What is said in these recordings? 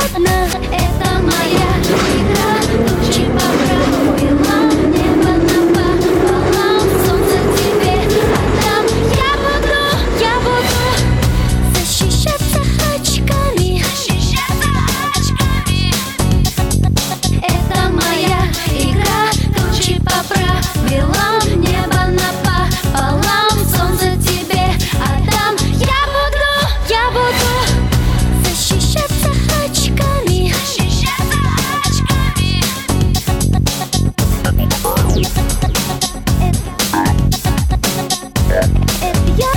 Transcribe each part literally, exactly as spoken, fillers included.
одна. Это моя игра, тучи поправила, небо напополам, солнце тебе отдам. Я буду, я буду защищаться очками, защищаться очками. Это моя игра, тучи поправила, небо напополам, солнце тебе отдам. Я буду, я буду защищаться очками, защищаться очками. Это я.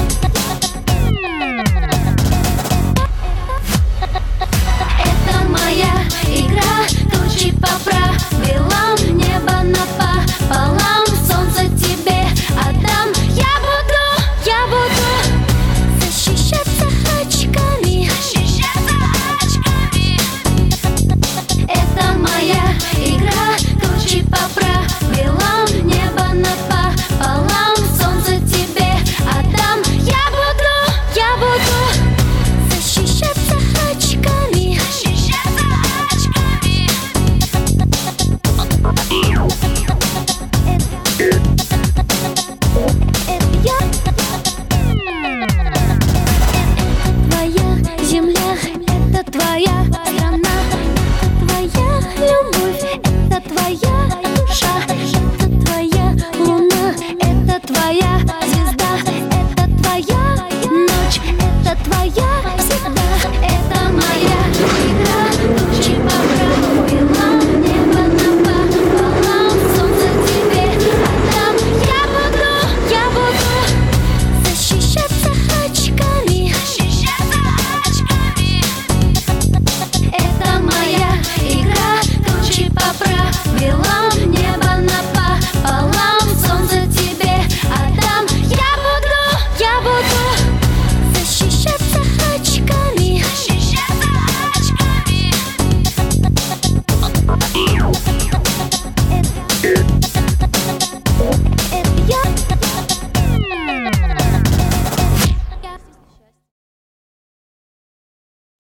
Это моя игра, тучи поправила, небо напополам, солнце тебе отдам. Я буду, я буду защищаться очками, защищаться очками. Это моя игра, тучи поправила, небо напополам, солнце тебе отдам. Я буду, я буду защищаться очками, защищаться очками. Это я. Твоя земля, это твоя страна.